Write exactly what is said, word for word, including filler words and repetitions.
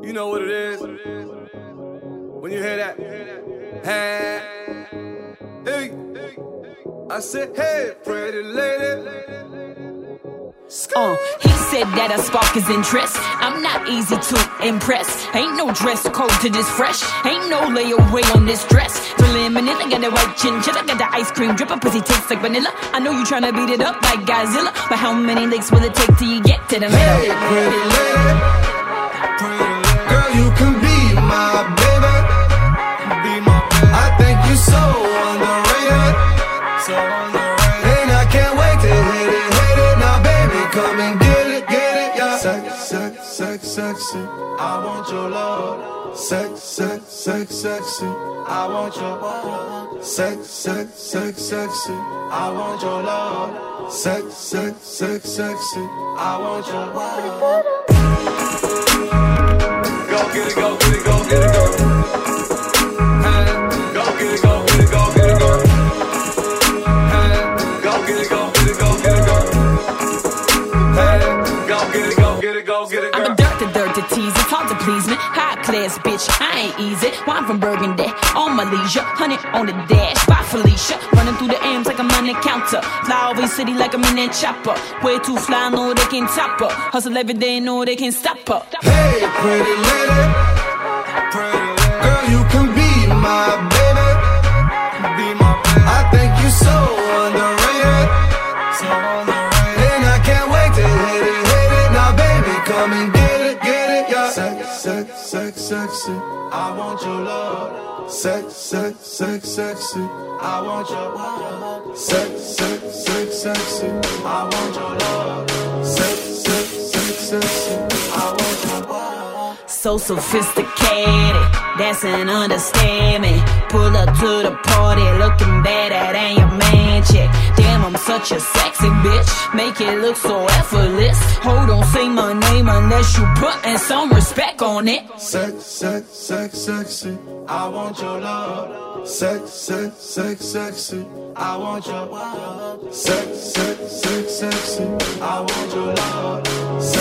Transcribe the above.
You know what it is. When you hear that, hey, hey, I said, hey, pretty lady. Uh, he said that a spark is interest. I'm not easy to impress. Ain't no dress code to this fresh. Ain't no layaway on this dress. Preliminary, I got the white chinchilla, got the ice cream dripping, pussy tastes like vanilla. I know you tryna beat it up like Godzilla, but how many licks will it take till you get to the middle? Hey, pretty lady, pretty lady. Girl, you can be my baby. Be my baby. I think you so underrated, so underrated. And I can't wait to hit it, hit it. Now, baby, come and get it, get it, yeah. Sex, sex, sex, sexy. I want your love. Sex, sex, sex, sexy. I want your love. Sex, sex, sex, sexy. I want your love. Sex, sex, sex, sexy. I want your love. Go get it, go get it, go get it, go. Hey, go get it, go get it, go get it, go. Hey, go get it, go get it, go get it, go. Hey, go get it, go get it, go get it, girl. I'm a dirt to dirt to tease, it's hard to please me. High class, bitch, I ain't easy. Wine from Burgundy, on my leisure. Honey on the dash, by Felicia. Running through the M's like I'm on the counter. Fly over the city like I'm in that chopper. Way too fly, know they can top her. Hustle every day, know they can stop her. Hey, pretty lady, pretty lady. Girl, you can be my baby. Be my baby. I think you so underrated, so underrated. And I can't wait to hit it, hit it. Now, baby, come and get it, get it, yeah. Sex, sex, sex, sexy. I want your love. Sex, sex, sex, sexy. I want your love. Sex, sex, sex, sexy. I want your love. Sex, sex, sex, sexy. I want your love. So sophisticated, that's an understatement. Pull up to the party looking bad, that ain't your man chick. Damn, I'm such a sexy bitch, make it look so effortless. Hold on, say my name unless you puttin' some respect on it. Sex, sex, sex, sexy. I want your love. Sex, sex, sex, sexy. I want your love. Sex, sex, sex, sexy. I want your love.